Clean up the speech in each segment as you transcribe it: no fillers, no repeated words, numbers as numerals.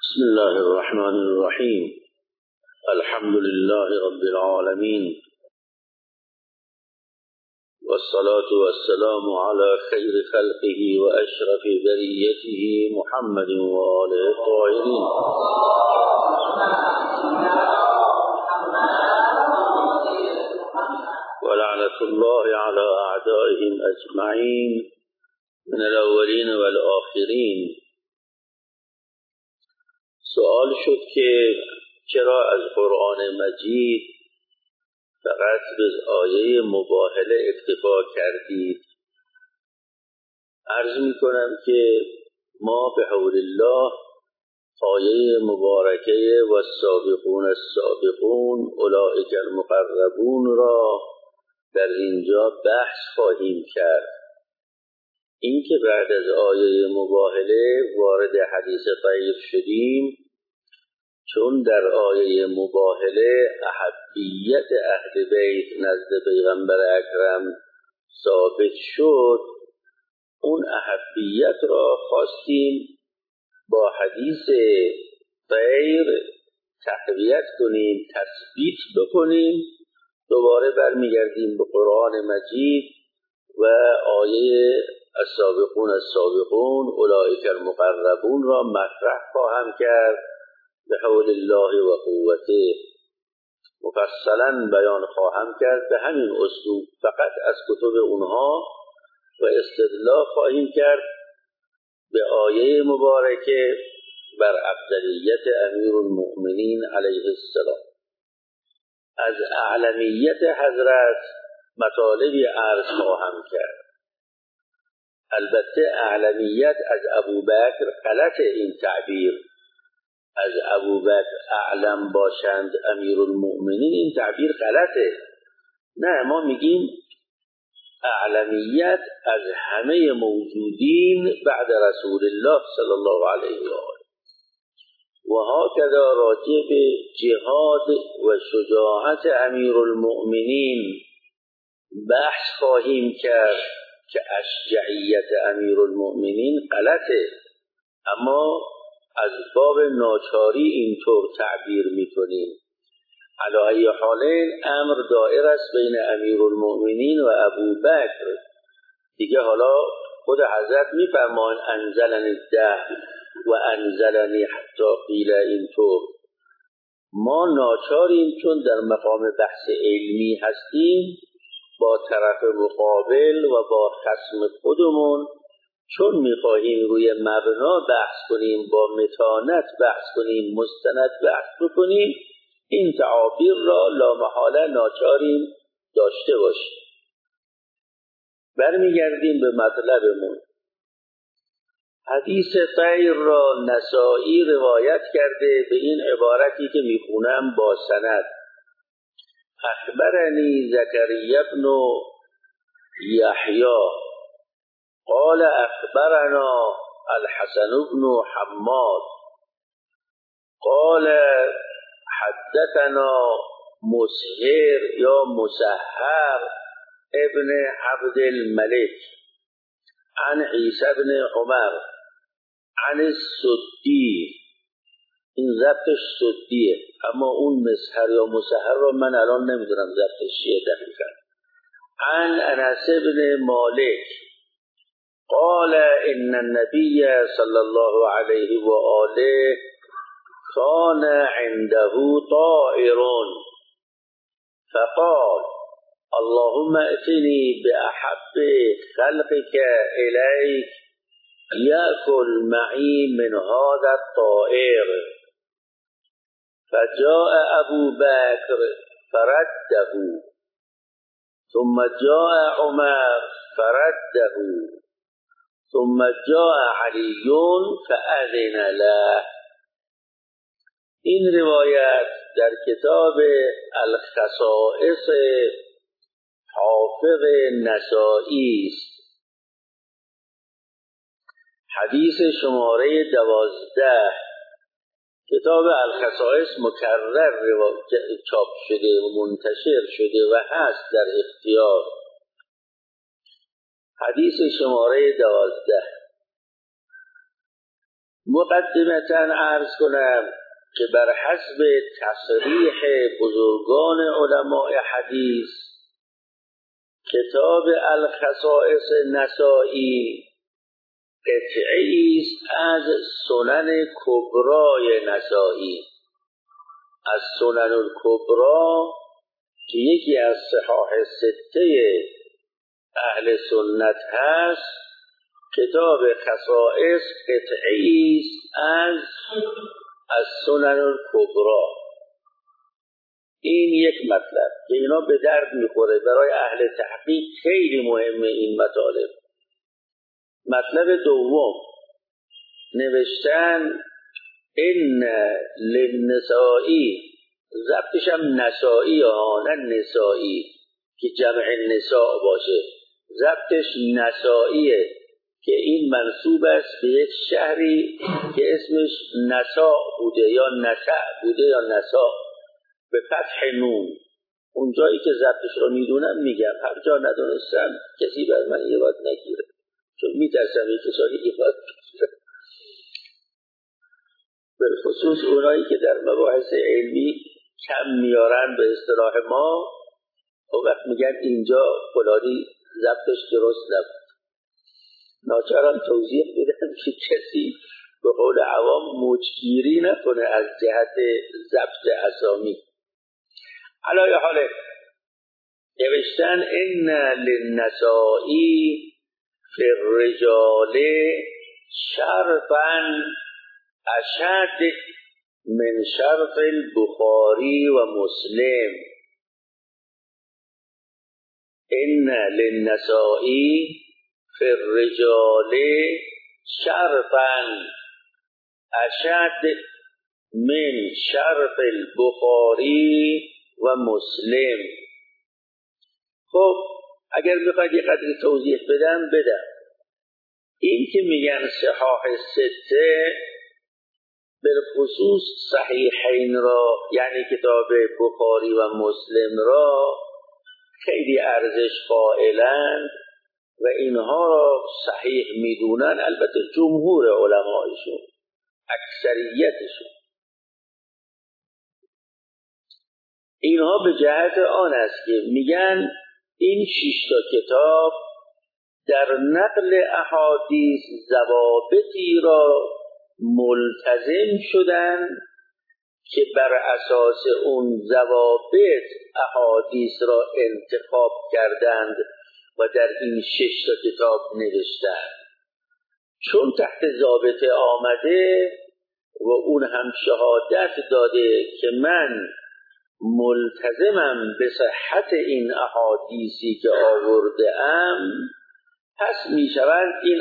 بسم الله الرحمن الرحيم. الحمد لله رب العالمين، والصلاة والسلام على خير خلقه وأشرف بريته محمد وآله الطاهرين. ولعنة الله على أعدائهم أجمعين من الأولين والآخرين. سوال شد که چرا از قرآن مجید فقط به آیه مباهله اکتفا کردید؟ عرض می کنم که ما به حول الله آیه مبارکه و السابقون السابقون اولئک المقربون را در اینجا بحث خواهیم کرد. این که بعد از آیه مباهله وارد حدیث طیر شدیم چون در آیه مباهله احبیت اهل بیت نزد پیغمبر اکرم ثابت شد، اون احبیت را خواستیم با حدیث طیر تقویت کنیم، تثبیت بکنیم. دوباره برمیگردیم به قرآن مجید و آیه السابقون السابقون اولئک المقربون را مطرح خواهم کرد به حول الله و قوته. مفصلا بیان خواهم کرد به همین اسلوب، فقط از کتب اونها و استدلال خواهیم کرد به آیه مبارکه بر افضلیت امیرالمؤمنین علیه السلام. از اعلمیت حضرت مطالبی عرض خواهم کرد. البته اعلمیت از ابوبکر غلط، این تعبیر از ابوبکر اعلم باشند امیرالمؤمنین، این تعبیر غلطه. نه، ما میگیم اعلمیت از همه موجودین بعد رسول الله صلی الله علیه و آله و هاکذا راجع به جهاد و شجاعت امیرالمؤمنین بحث خواهیم کرد که اشجعیت امیرالمؤمنین غلطه، اما از باب ناچاری اینطور تعبیر میکنیم. علی ای حالین امر دائر است بین امیرالمؤمنین و ابوبکر. دیگه حالا خود حضرت میفرمایند انزلنی الدهر و انزلنی حتی قیل اینطور. ما ناچاریم چون در مقام بحث علمی هستیم با طرف مقابل و با خصم خودمون، چون میخواهیم روی مبنا بحث کنیم، با متانت بحث کنیم، مستند بحث بکنیم، این تعابیر را لامحاله ناچاریم داشته باشیم. برمیگردیم به مطلبمون. حدیث طیر را نسائی روایت کرده به این عبارتی که میخونم با سند: اخبرنی زکریا بن یحیی قال اخبرنا الحسن بن حماد قال حدثنا مسهر یا مسهر ابن عبد الملك عن عیسی بن عمر عن السدی. این ضبطش سدیه، اما اون مسهر یا مسهر را من الان نمیدونم ضبطش چیه دقیقا. عن انس بن مالک قال ان النبی صلی الله علیه و آله كان عنده طائر فقال اللهم ائتني بأحب خلقك إليك يأكل معي من هذا الطائر. فجاء أبو بكر فرده، ثم جاء عمر فرده، ثم جاء علي فأذن له. این روایت در کتاب الخصائص حافظ نسائی است. حدیث شماره 12. کتاب الخصائص مکرر چاپ شده و منتشر شده و هست در اختیار. حدیث شماره 12: مقدمتاً عرض کنم که بر حسب تصریح بزرگان علماء حدیث کتاب الخصائص نسائی قطعی است از سنن کبرای نسائی، از سنن الکبری که یکی از صحاح سته اهل سنت هست. کتاب خصائص قطعی است از سنن الکبری. این یک مطلب که اینا به درد میخوره برای اهل تحقیق، خیلی مهمه این مطالب. مطلب دوم، نوشتن این للنسائی، ضبطش هم نسائی ها نه نسائی که جمع نساء باشه، ضبطش نسائیه که این منسوب است به یک شهری که اسمش نساء بوده یا نسع بوده یا نساء به فتح نون. اونجایی که ضبطش رو میدونم میگم، هر جا ندونستم کسی بر من ایراد نگیره، چون میترسم یک کسانی ایراد بگیره، به خصوص اونایی که در مباحث علمی کم میارن به اصطلاح ما، و وقت میگن اینجا فلانی ضبطش درست نبود. ناچارم توضیح بدم که کسی به قول عوام موجگیری نکنه از جهت ضبط اسامی. علی حال نوشتن ان للنسائی فی الرجال شرفا اشد من شرف البخاری و مسلم. ان للنسائی فی الرجال شرفا اشد من شرف البخاری و مسلم. خب اگر بخواید یه قدری توضیح بدم. این که میگن صحاح سته، به خصوص صحیحین را، یعنی کتاب بخاری و مسلم را خیلی ارزش قائلند و اینها را صحیح میدونن. البته جمهور علمایشون، اکثریتشون، اینها به جهت آن است که میگن این 6 تا کتاب در نقل احادیث ضوابطی را ملتزم شدن که بر اساس اون ضوابط احادیث را انتخاب کردند و در این 6 تا کتاب نوشتند. چون تحت ضابطه آمده و اون هم شهادت داده که من ملتزمم به صحت این احادیثی که آورده ام، پس می شوند این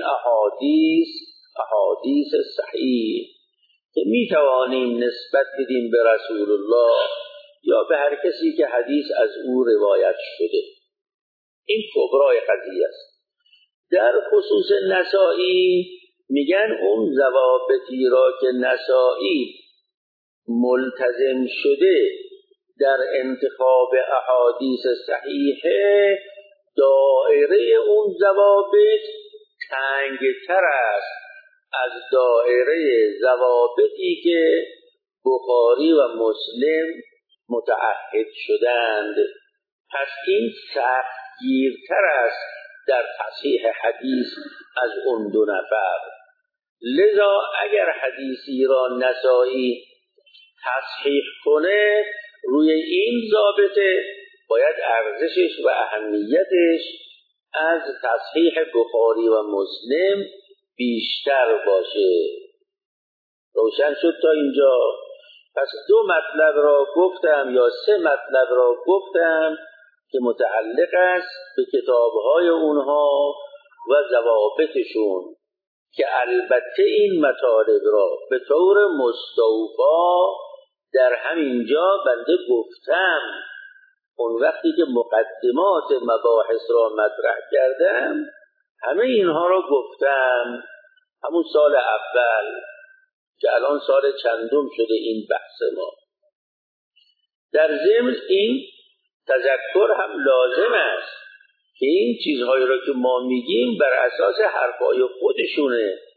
احادیث صحیح که می توانیم نسبت بدیم به رسول الله یا به هر کسی که حدیث از او روایت شده. این کبرای قضیه است. در خصوص نسائی میگن اون ضوابطی را که نسائی ملتزم شده در انتخاب احادیث صحیحه، دائره اون ضوابط تنگتر است از دائره ضوابطی که بخاری و مسلم متعهد شدند. پس این سختگیرتر است در تصحیح حدیث از اون 2 نفر. لذا اگر حدیثی را نسائی تصحیح کنه، روی این ضابطه باید ارزشش و اهمیتش از تصحیح بخاری و مسلم بیشتر باشه. روشن شد تا اینجا؟ پس 2 مطلب را گفتم یا 3 مطلب را گفتم که متعلق است به کتاب‌های اونها و ضوابطشون، که البته این مطالب را به طور مستوفا در همین جا بنده گفتم. اون وقتی که مقدمات مباحث را مطرح کردم همه اینها را گفتم، همون سال اول که الان سال چندم شده این بحث ما. در ضمن این تذکر هم لازم است که این چیزهایی را که ما میگیم بر اساس حرفای خودشونه،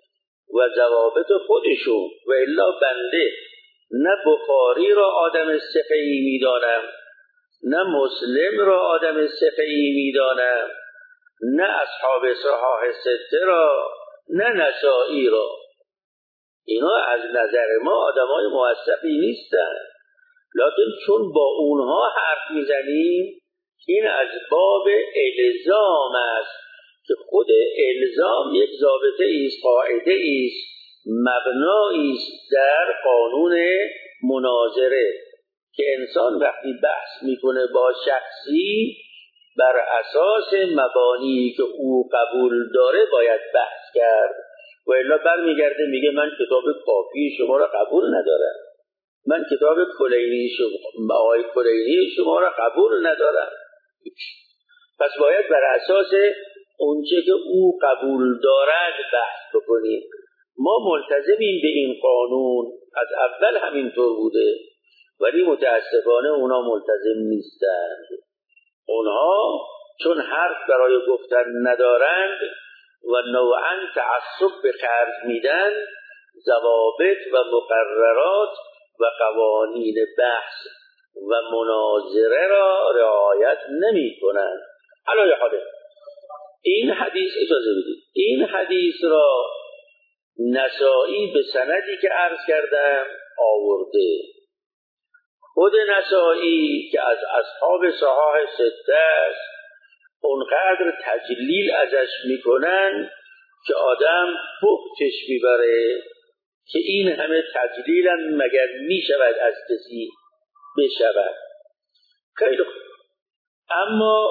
و ضوابط خودشون، و الا بنده نه بخاری را آدم ثقه‌ای میدانم، نه مسلم را آدم ثقه‌ای میدانم، نه اصحاب صحاح سته را، نه نسائی را. اینا از نظر ما آدمای موثقی نیستن، لکن چون با اونها حرف میزنیم این از باب الزام است که خود الزام یک ضابطه ایست، قاعده ایست، مبنایی است در قانون مناظره که انسان وقتی بحث میکنه با شخصی بر اساس مبانی که او قبول داره باید بحث کرد، و الا برمیگرده میگه من کتاب کافی شما را قبول ندارم، من کتاب کلینی آقای کلینی شما را قبول ندارم. پس باید بر اساس اونچه که او قبول دارد بحث بکنیم. ما ملتزمیم به این قانون، از اول همینطور بوده، ولی متاسفانه اونا ملتزم نیستند. اونها چون حرف برای گفتن ندارند و نوعاً تعصب به خرج میدن، ضوابط و مقررات و قوانین بحث و مناظره را رعایت نمی کنند. علای حاله این حدیث، اجازه بدید، این حدیث را نسائی به سندی که عرض کردم آورده. خود نسائی که از اصحاب صحاح سته است اونقدر تجلیل ازش میکنن که آدم پختش میبره که این همه تجلیلم مگر میشود از کسی بشود. خیلی خوب، اما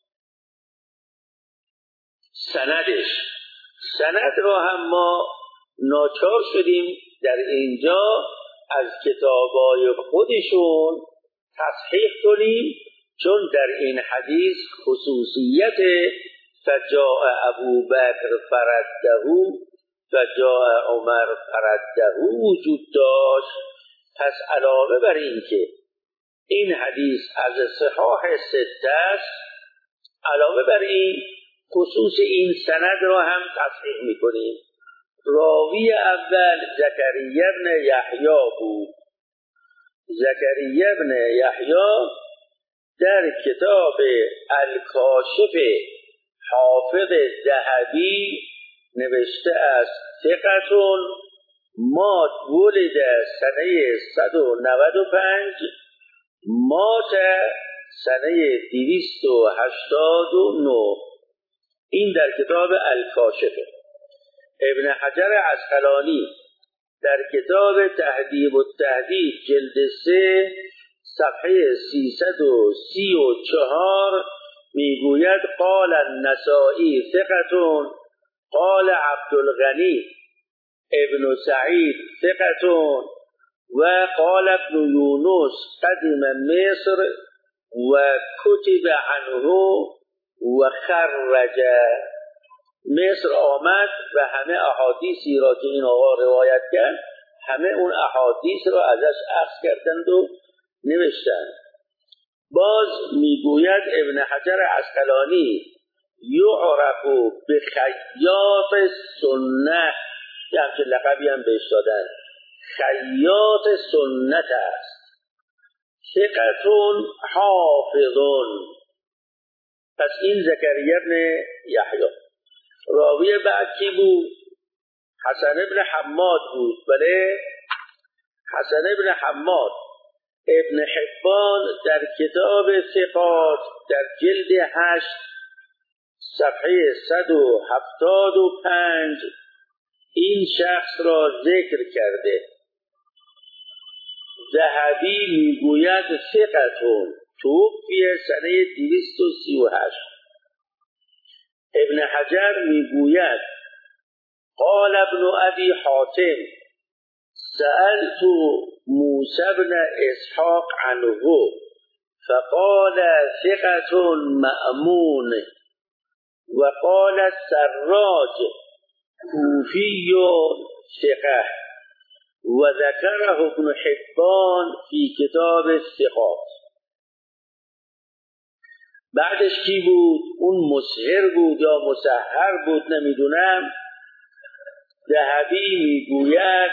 سند را هم ما ناچار شدیم در اینجا از کتابای خودشون تصحیح کنیم، چون در این حدیث خصوصیت فجاء ابو بکر فرده فجاء عمر فرده وجود داشت. پس علاوه بر این که این حدیث از صحاح سته است، علاوه بر این خصوص این سند را هم تصحیح میکنیم. راوی اول زکریا بن یحیی بود. زکریا بن یحیی در کتاب الکاشف حافظ ذهبی نوشته است ثقتون مات ولد سنه 195 مات سنه 289. این در کتاب الکاشف. ابن حجر عسقلانی در کتاب تهذیب التهذیب جلد 3 صفحه 334 میگوید قال النسائی ثقتون، قال عبدالغنی ابن سعید ثقتون، و قال ابن یونس قدم مصر و کتب عنه و خرج. مصر آمد و همه احادیثی را که این آقا روایت کرد همه اون احادیث را ازش اخذ کردند و نوشتند. باز میگوید ابن حجر عسقلانی یعرف بخیاط سنت، یه همچه لقبی هم بهش دادن، خیاط سنت است. ثقتون حافظون. پس این زکریا بن یحیی. راوی بعد کی بود؟ حسن ابن حماد بود. بله، حسن ابن حماد. ابن حبان در کتاب ثقات در جلد 8 صفحه 175 این شخص را ذکر کرده. ذهبی میگوید ثقتون، توفی سنه 238. ابن حجر میگوید قال ابن ابی حاتم سألت موسی بن اسحاق عنه فقال ثقة مأمون، وقال السراج کوفی ثقة، وذكره ابن حبان في کتاب الثقات. بعدش کی بود؟ اون مسهر بود یا مسحر بود نمیدونم. ذهبی میگوید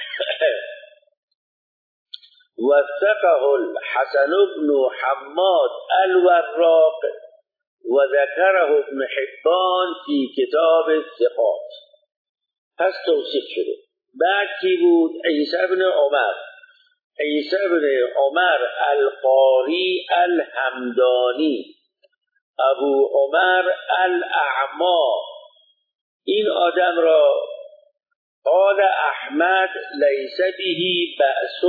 وثقه الحسن بن حماد الوراق و ذکره ابن حبان فی کتاب الثقات. پس توصیف شده. بعد کی بود؟ عیسی بن عمر. عیسی بن عمر القاری الحمدانی، ابو عمر الاعما. این آدم را قال احمد لیس به بأس،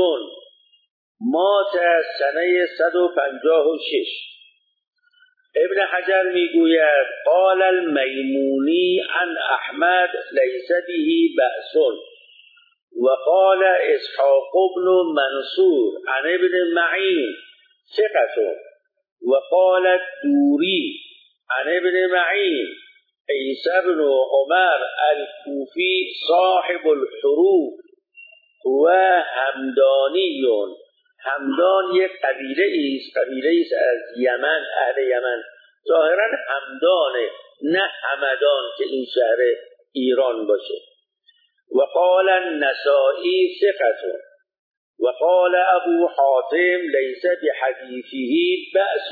مات سنه 156. ابن حجر میگوید قال المیمونی عن احمد لیس به بأس و قال اسحاق بن منصور عن ابن معین ثقة و قال الدوری عن ابن معین عیسی بن عمر الکوفی صاحب الحروف و همدانی. همدان یک قبیله است از یمن، اهل یمن. ظاهرا همدانه، نه همدان که این شهر ایران باشه. و قال النسائی ثقة و قال ابو حاتم لیس بحدیثه بأس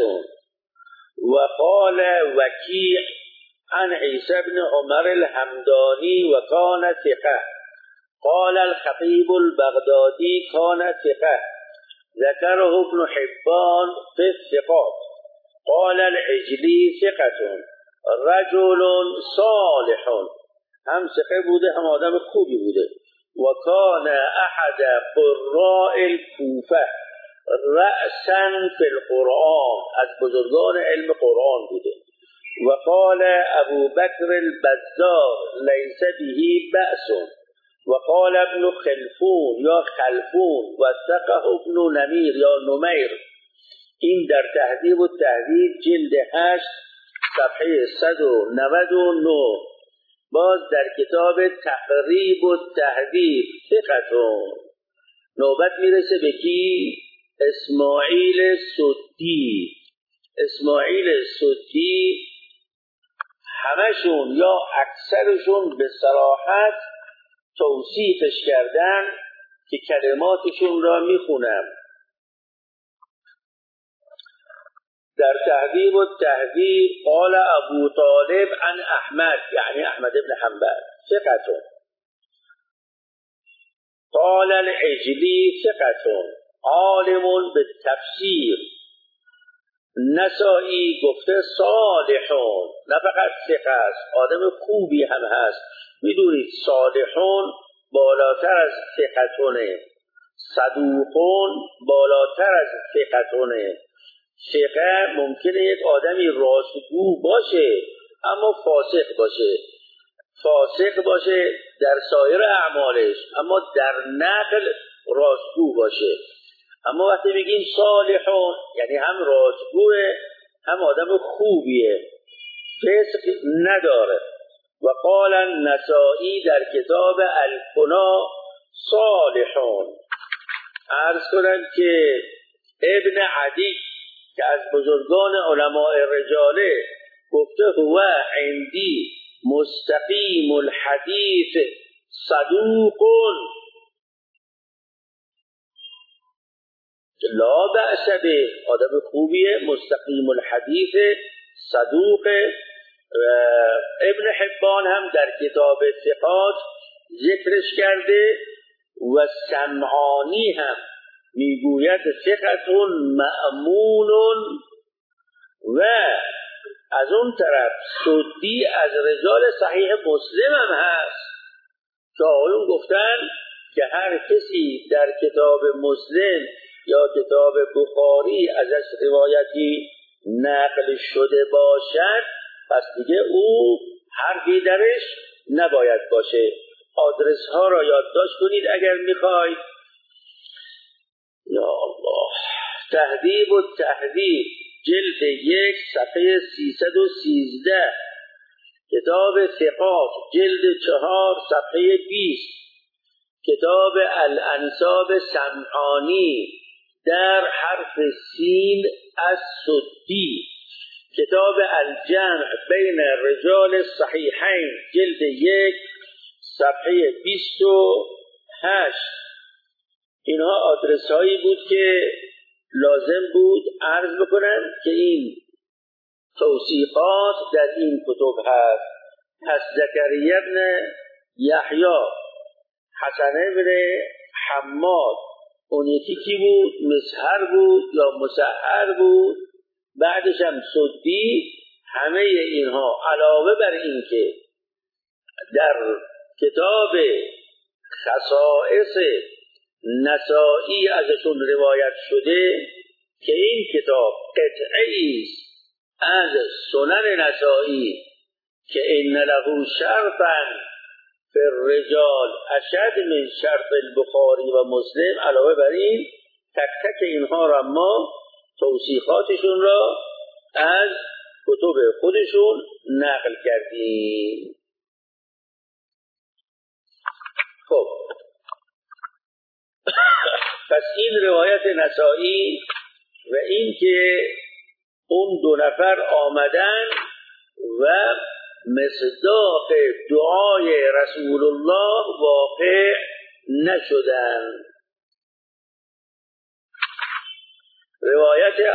و قال وکیع عن عیسی بن عمر الحمدانی و کان ثقة. قال الخطیب البغدادی کان ثقة ذكره ابن حبان في الثقات. قال العجلی ثقة رجل صالح، هم ثقه بوده هم آدم خوبی بوده. و کان احد قراء الکوفه رأسا فی القرآن، از بزرگان علم قرآن بوده. و قال ابو بکر البزار لیس به بأس و قال ابن خلفون یا خلفون و ثقه ابن نمیر یا نمیر. این در تهذیب و تهذیب جلد 8 صفحه 199. باز در کتاب تقریب و تهذیب ثقتون. نوبت میرسه به کی؟ اسماعیل سدی. اسماعیل سدی همشون یا اکثرشون به صراحت توصیفش کردن که کلماتشون را میخونم. در تهذیب و تهذیب قال ابو طالب عن احمد، یعنی احمد بن حنبل ثقة. قال العجلی ثقة عالم بالتفسیر. نسائی گفته صالحون، نه فقط ثقه است، آدم خوبی هم هست. میدونید صالحون بالاتر از ثقتونه، صدوقون بالاتر از ثقتونه. ثقه ممکنه یک آدمی راستگو باشه اما فاسق باشه در سایر اعمالش، اما در نقل راستگو باشه. اما وقتی میگیم صالحون یعنی هم راستگوه هم آدم خوبیه، فسق نداره. و قال النسائی در کتاب الکنا صالحون. عرض کنم که ابن عدی که از بزرگان علماء رجاله گفته هو عندی مستقیم الحدیث صدوق لا بأس به، آدم خوبیه، مستقیم الحدیث، صدوق. ابن حبان هم در کتاب ثقات ذکرش کرده. و سمعانی هم میگوید ثقتون مأمون. و از اون طرف سدی از رجال صحیح مسلم هم هست که آقایون گفتن که هر کسی در کتاب مسلم یا کتاب بخاری ازش روایتی نقل شده باشد پس دیگه او حرفی درش نباید باشه. آدرس ها را یادداشت کنید اگر میخواید. یا الله. تهذیب و تهذیب جلد 1 صفحه 313. کتاب ثقات جلد 4 صفحه 20. کتاب الانساب سمعانی در حرف سین از سدی. کتاب الجمع بین رجال الصحیحین جلد 1 صفحه 28. اینها آدرس هایی بود که لازم بود عرض بکنن که این توصیفات در این کتب هست. پس زکریا بن یحیی، حسن بن حماد، اون یکی کی بود؟ مسهر بود یا مسحر بود، بعدش هم سدی. همه اینها علاوه بر این که در کتاب خصائص نسائی ازشون روایت شده که این کتاب قطعی است از سنن نسائی که ان له شرطا فی الرجال اشد من شرط البخاری و مسلم. علاوه بر این تک تک اینها را ما توصیفاتشون را از کتب خودشون نقل کردیم. خب پس این روایت نسائی و این که اون دو نفر آمدن و مصداق دعای رسول الله واقع نشدن. روایت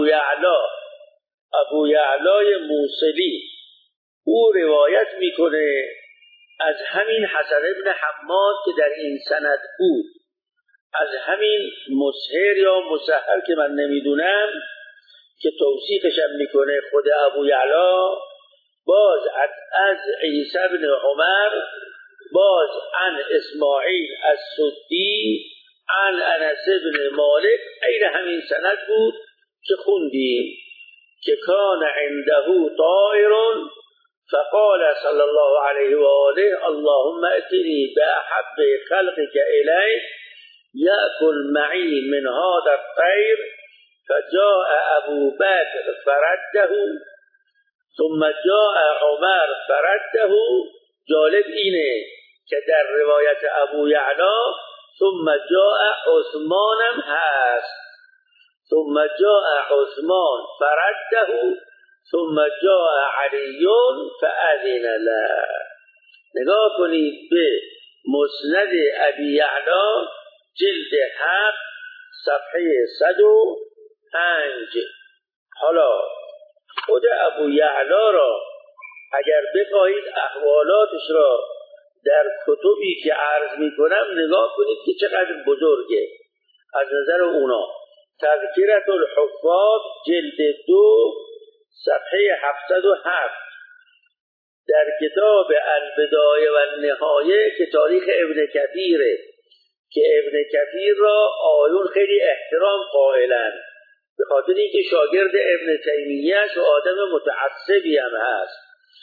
ابو یعلای موصلی، او روایت میکنه از همین حسن ابن حماد که در این سند بود، از همین مسهر یا مسحر که من نمیدونم که توصیفش هم میکنه خود ابو یعلا، باز از عیسی بن عمر، باز عن اسماعیل از سدی، عن انس بن مالک. این همین سند بود که خوندیم که کان عنده طائر فقال صلی الله علیه و آله اللهم اتنی باحب خلقك الی یأکل معی من هذا الطیر فجاء ابو بکر فرده ثم جاء عمر فرده. جالب اینه که در روایت ابو یعلا ثم جاء عثمانم هست، ثم جاء عثمان فرده ثم جاء علی فأذن له. نگاه کنید به مسند ابی یعلا جلد 7 صفحه 105. حالا خود ابو یعلا را اگر بخواهید احوالاتش را در کتبی که عرض میکنم نگاه کنید که چقدر بزرگه از نظر اونا. تذکرة الحفاظ جلد 2 صفحه 707، در کتاب البدایه و النهایه که تاریخ ابن کثیره که ابن کثیر را آیون خیلی احترام قائلن به خاطر اینکه شاگرد ابن تیمیه و آدم متعصبی هم هست.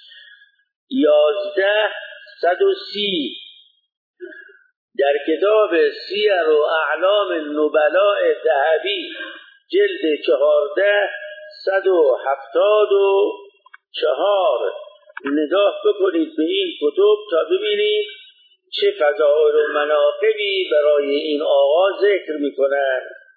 1130 در کتاب سیر و اعلام النبلاء ذهبی جلد 14 174 نگاه بکنید به این کتب تا ببینید چه فضائل و مناقبی برای این آقا ذکر میکنن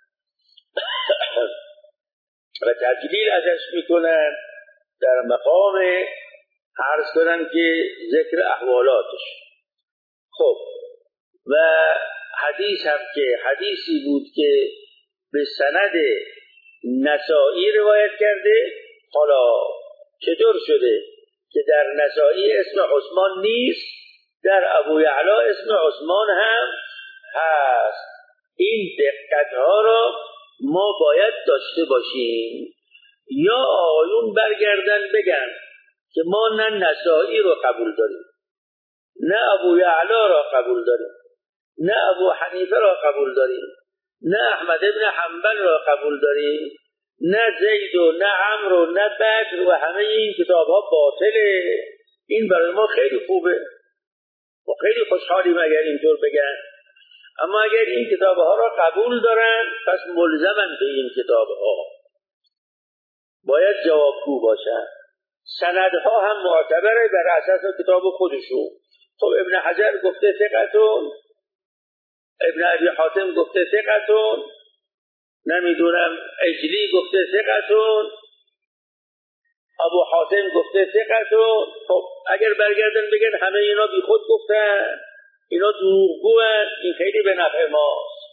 و تجلیل ازش میکنن در مقام عرض کنن که ذکر احوالاتش. خب و حدیث هم که حدیثی بود که به سند نسائی روایت کرده. حالا چطور شده که در نسائی اسم عثمان نیست، در ابو یعلا اسم عثمان هم هست؟ این دقت ها را ما باید داشته باشیم. یا آقایون برگردن بگن که ما نه نسائی رو قبول داریم، نه ابو یعلا را قبول داریم، نه ابو حنیفه را قبول داریم، نه احمد ابن حنبل را قبول داریم، نه زید و نه عمر و نه بکر و همه این کتاب ها باطله. این برای ما خیلی خوبه و خیلی خوشحالیم اگر اینطور بگن. اما اگر این کتاب ها را قبول دارن پس ملزمن به این کتاب ها، باید جوابگو باشن. سندها هم معتبره بر اساس کتاب خودشون. خب ابن حجر گفته ثقتون، ابن ابی حاتم گفته ثقتون، نمیدونم اجلی گفته ثقتون، ابو حاتم گفته ثقت و خب اگر برگردن بگن همه اینا بی خود گفتن، اینا دروغگوئن، این خیلی به نفع ماست،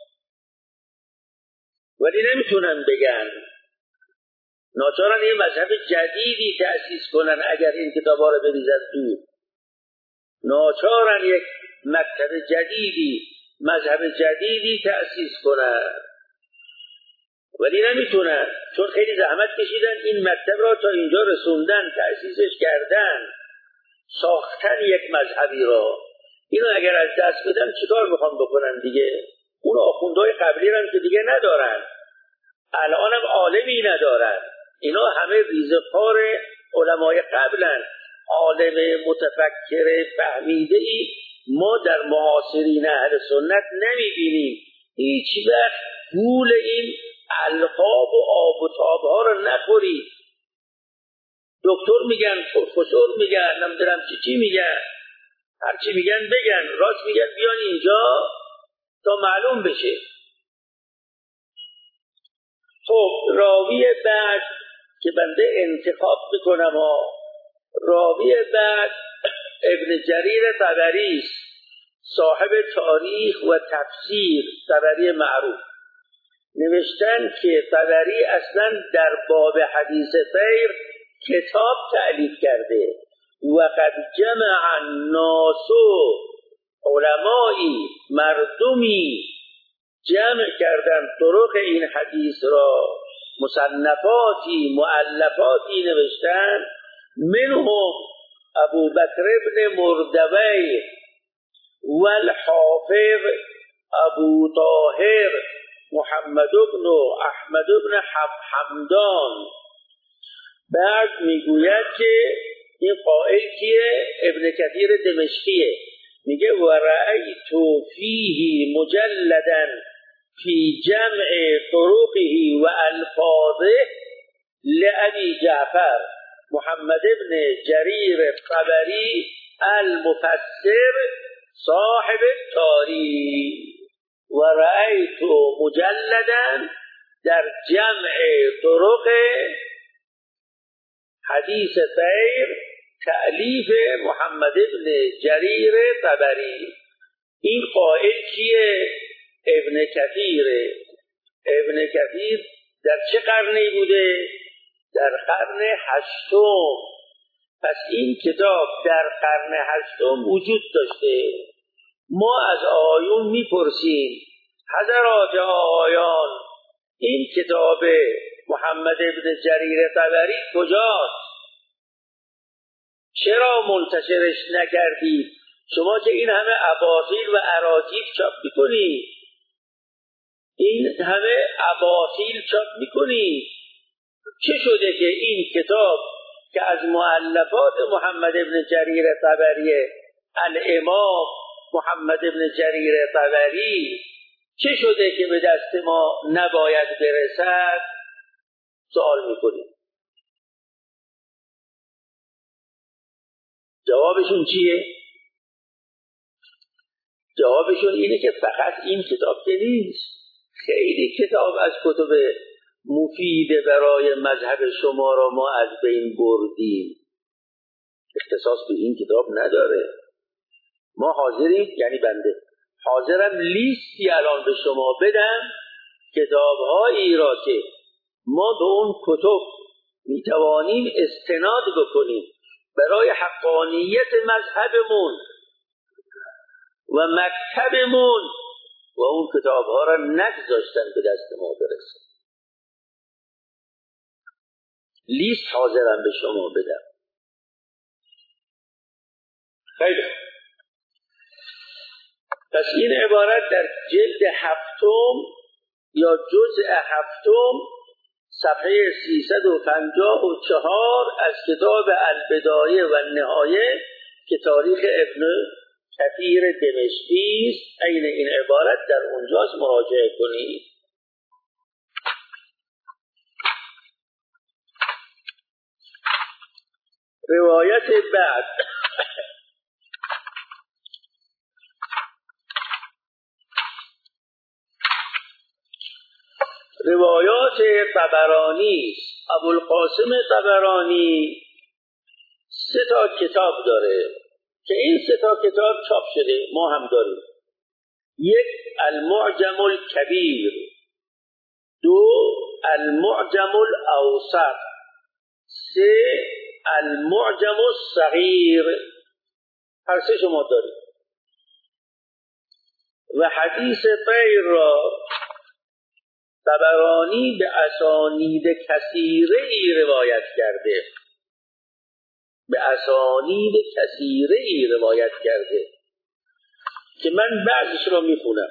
ولی نمیتونن بگن. ناچارن یه مذهب جدیدی تأسیس کنن اگر این کتابا رو بریزن دور. ناچارن یک مکتب جدیدی، مذهب جدیدی تأسیس کنن، ولی نمیتونن، چون خیلی زحمت کشیدن این مکتب را تا اینجا رسوندن، تأسیسش کردن، ساختن یک مذهبی را. اینو اگر از دست بدن چیکار میخوان بکنن دیگه؟ اون آخوندهای قبلی هم که دیگه ندارن، الان هم عالمی ندارن، اینا همه ریزخوار علمای قبلن، عالم متفکر فهمیده ای ما در معاصرین اهل سنت نمیبینیم. هیچ وقت گول این القاب و آب و تابها رو نخورید. دکتر میگن، پروفسور میگن، نمیدونم چی میگن، هرچی میگن بگن، راست میگن، بیان اینجا تا معلوم بشه. خب راوی بعد که بنده انتخاب میکنم راوی بعد ابن جریر طبری است، صاحب تاریخ و تفسیر، طبری معروف. نوشتن که طبری اصلا در باب حدیث سیر کتاب تألیف کرده و قد جمع الناس، علمایی مردمی جمع کردن طرق این حدیث را، مصنفاتی مؤلفاتی نوشتن، منهم ابو بکر ابن مردوی و الحافظ ابو طاهر محمد بن احمد بن حمدان. بعد میگوید که این قائل کیه؟ ابن کثیر دمشقیه. میگه و رأیت فیه مجلدا فی جمع طرقه و الفاظه لأبی جعفر محمد بن جریر طبری المفسر صاحب التاریخ. و رأیت مجلدا در جمع طرق حدیث سیر تألیف محمد بن جریر طبری. این قائل کیه؟ ابن کثیره. ابن کثیر در چه قرنی بوده؟ در قرن هشتم. پس این کتاب در قرن هشتم وجود داشته. ما از آقایون میپرسیم حضرات آقایان این کتاب محمد بن جریر طبری کجاست؟ چرا منتشرش نکردید؟ شما که این همه اباطیل و اراجیف چاپ میکنید، این همه اباطیل چاپ میکنید، چه شده که این کتاب که از مؤلفات محمد بن جریر طبری، الامام محمد بن جریر طبری، چه شده که به دست ما نباید برسد؟ سوال میکنیم. جوابشون چیه؟ جوابشون اینه که فقط این کتاب که نیست، خیلی کتاب از کتب مفید برای مذهب شما را ما از بین بردیم. اختصاص به این کتاب نداره. ما حاضریم، یعنی بنده حاضرم لیستی الان به شما بدم کتاب‌هایی را که ما به اون کتب میتوانیم استناد بکنیم برای حقانیت مذهبمون و مکتبمون و اون کتاب‌ها را نگذاشتن به دست ما برسه. لیست حاضرم به شما بدم. خیلی. پس این عبارت در جلد هفتم یا جزء هفتم صفحه 354 از کتاب البدایه و النهایه که تاریخ ابن کثیر دمشقی است، عین این عبارت در اونجاست، مراجعه کنید. روایت بعد روایات طبرانی است. ابوالقاسم طبرانی 3 کتاب داره که این 3 کتاب چاپ شده، ما هم داریم. 1 المعجم الکبیر، 2 المعجم الاوسط، 3 المعجم الصغیر. هر 3 شما دارید. و حدیث طیر را طبرانی به اسانید کثیره ای روایت کرده، به اسانید کثیره ای روایت کرده که من بعضیش را میخونم.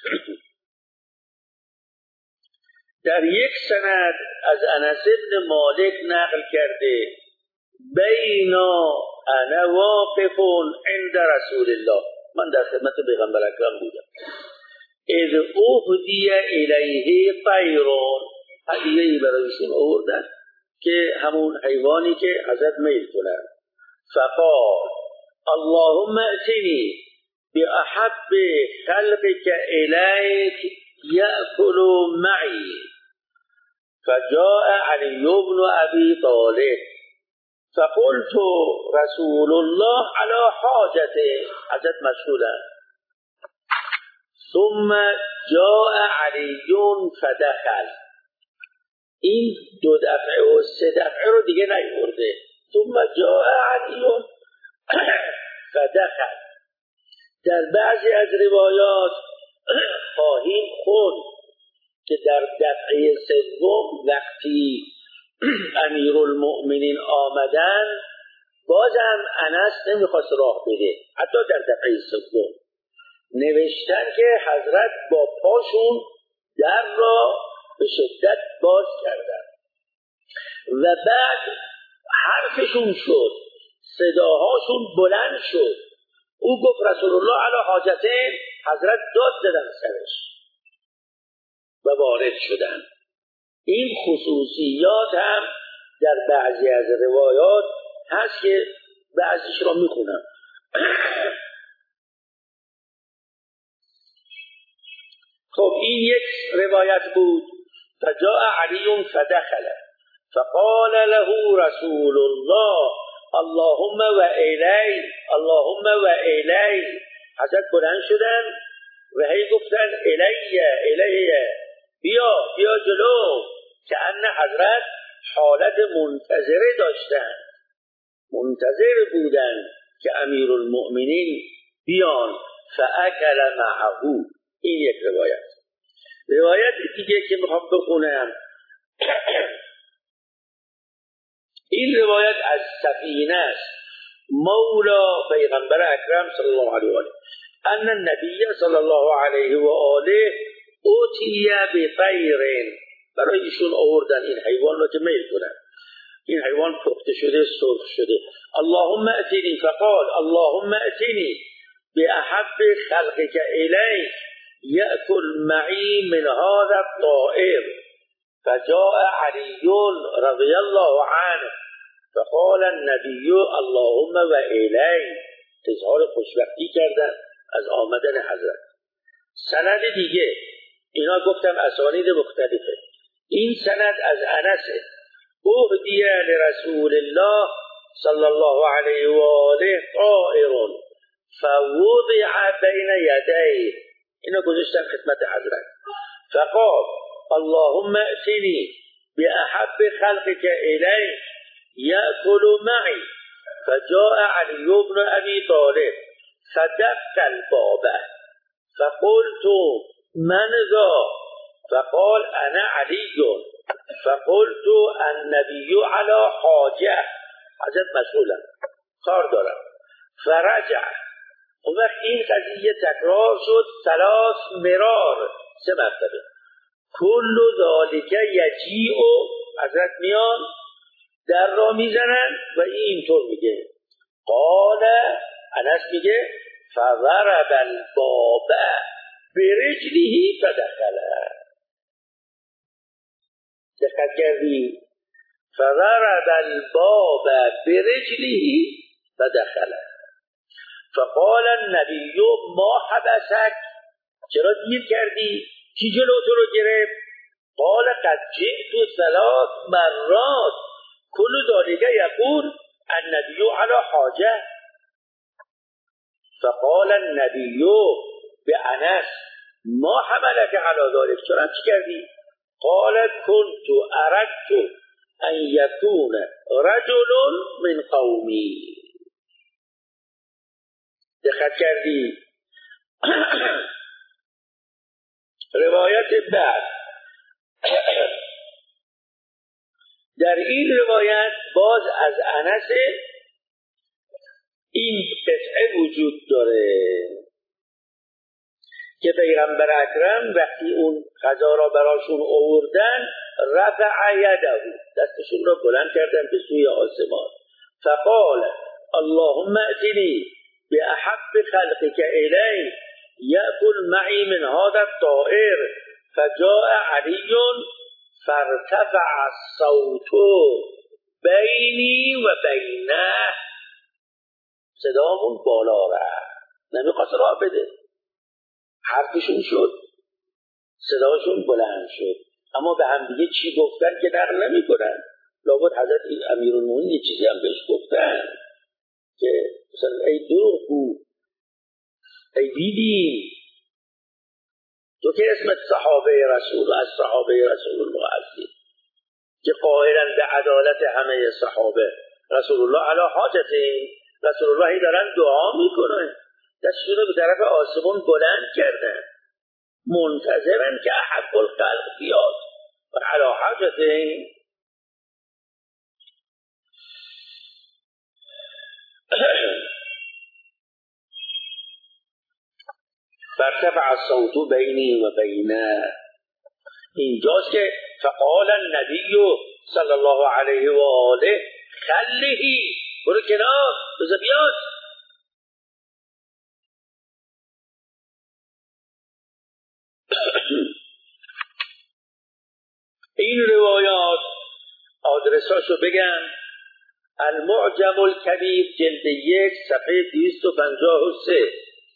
در 1 سند از انس بن مالک نقل کرده بینا انا واقف عند رسول الله، من در خدمت پیغمبر اکرم بودم، اذ اهدی الیه طیر، هدیه‌ای برایشون آوردن که همون حیوانی که حضرت میل کنن. فقال اللهم ائتنی باحب خلقك الیک یأکل معی. فجاء علی بن ابی طالب فقلت رسول الله على حاجته، حضرت مشغولن. ثم جاء علی فدخل، این 2 دفعه و 3 دفعه رو دیگه نیورده. ثم جاء علی فدخل. در بعضی از روایات خواهیم خوند که در دفعه 3 وقتی امیرالمؤمنین آمدن بازم انس نمیخواست راه بده، حتی در دفعه 3 نوشتن که حضرت با پاشون در را به شدت باز کردن و بعد حرفشون شد، صداهاشون بلند شد. او گفت رسول الله علی حاجته، حضرت داد زدن سرش و وارد شدن. این خصوصیات هم در بعضی از روایات هست که بعضیش را میخونم. خب این 1 روایت بود. فجاء علی فدخل فقال له رسول الله اللهم و الی، اللهم و الی. حضرت بلند شدن و هی گفتن الیه، بیا جلو، که ان حضرت حالت منتظره داشتن، منتظر بودن که امیرالمؤمنین بیان. فاکل معه. این 1 روایت. روایت دیگه که میخوام بخونم این روایت از سفینه است، مولا پیغمبر اکرم صلی الله علیه و آله، ان النبی صلی الله علیه و آله اوتی بطیر، برای ایشون آوردن این حیوان را که میل کنن. این حیوان پخته شده، سرخ شده. اللهم ائتنی، فقال اللهم ائتنی باحب خلقك الیک یأکل معی من هذا الطائر. فجاء علی رضی الله عنه فقال النبی اللهم و الی، اظهار خوشبختی کردن از آمدن حضرت. سند دیگه، اینا گفتم اسانید مختلفه. این سند از انسه، اهدی لرسول الله صلی الله علیه و آله طائر فوضع بین یدیه، اینو گذاشتم خدمت حضرت. فقال اللهم ائتنی باحب خلقك الیک یأکل معی. فجاء علی بن ابی طالب فدق الباب فقلت من ذا؟ فقال انا علی. فقلت النبی علی حاجه، حضرت مشغولم، کار دارم. فرجع. اون وقت این قضیه تکرار شد 3 مرار، 3 مرتبه. کل ذالک یجیء، حضرت میان در را میزنن و اینطور میگه. قال انس میگه فضرب الباب برجله فدخل. دقت کردی؟ فضرب الباب برجله فدخل. فقال النبی ما حبسک، چرا دیر کردی؟ کی جلو تو رو گرفت؟ قال قد جئت 3 مرات كل ذلك يقول النبي على حاجه. فقال النبي بأنس ما حملك على ذلك، چرا چی کردی؟ قال كنت اردت ان يكون رجل من قومي. دقت کردی؟ روایت بعد در این روایت باز از انس این قطعه وجود داره که پیغمبر اکرم وقتی اون غذا را براشون آوردن رفع یده، دستشون را بلند کردن به سوی آسمان. فقال اللهم ائتنی باحب خلقك الی یأکل معی من هذا الطائر. فجاء علی فارتفع الصوت بینی و بینه. صدامون بالا رفت، نمیخواست راه بده، حرفشون شد، صداشون بلند شد، اما به هم دیگه چی گفتن که نقل نمی کنن. لابد حضرت امیرالمومنین یه چیزی هم بهش گفتن که مثلا ای دروغگو، ای بیدین، تو که اسمت صحابه رسول و از صحابه رسول الله هستی که قائلن به عدالت همه صحابه. رسول الله علی حاجته، رسول الله دارن دعا میکنن، دستشون رو به طرف آسمون بلند کردن، منتظرن که احب الخلق بیاد و علی حاجته. فارتفع الصوت بینی و بینه. اینجاست که فقال النبی صلی الله علیه و آله خلیهی، برو کنار، بذار بیاد. این روایات آدرساشو بگم: المعجم الکبیر جلد 1 صفحه 253،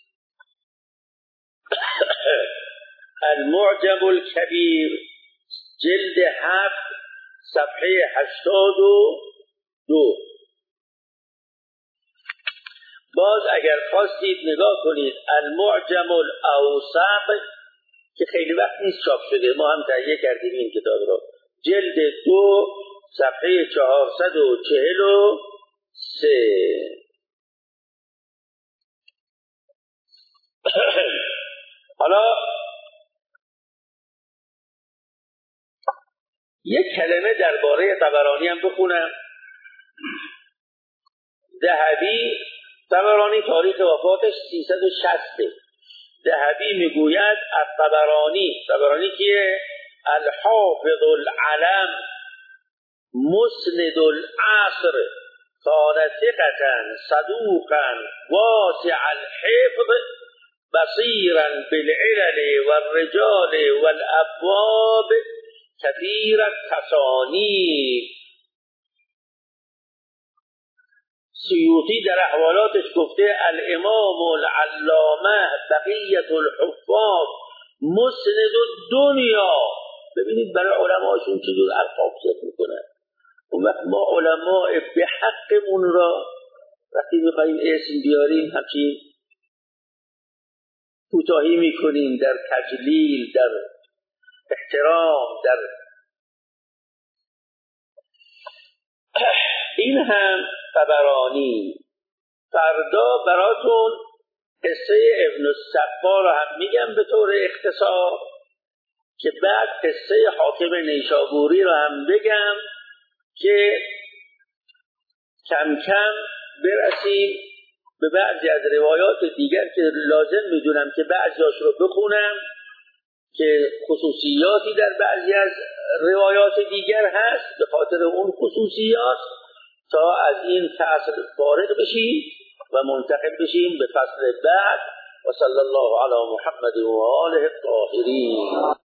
المعجم الکبیر جلد 7 صفحه 82. باز اگر خواستید نگاه کنید المعجم الاوسط که خیلی وقت نیست چاپ شده، ما هم تهیه کردیم این کتاب رو، جلد 2 صفحه 443. حالا یک کلمه درباره طبرانی هم بخونم. ذهبی، طبرانی تاریخ وفاتش 360. ذهبی میگوید طبرانی که الحافظ العلم مسند العصر كان ثقة صدوقا واسع الحفظ بصيرا بالعلل والرجال والابواب كثير التصانیف. سیوطی در احوالاتش گفته الامام العلامه بقیة الحفاظ مسند الدنیا. ببینید برای علماشون چجور القاب ذکر میکنن. اون وقت ما علما به حقمون را وقتی میخواییم اسم بیاریم همچین کوتاهی میکنیم در تجلیل، در احترام، در این هم طبرانی. فردا براتون قصه ابن الصفا رو هم میگم به طور اختصار، که بعد قصه حاکم نیشابوری رو هم بگم که کم کم برسیم به بعضی از روایات دیگر که لازم میدونم که بعضیاش رو بخونم که خصوصیاتی در بعضی از روایات دیگر هست، به خاطر اون خصوصیات تا از این فصل فارغ بشیم و منتقل بشیم به فصل بعد. و صلی الله علی محمد و آله الطاهرین.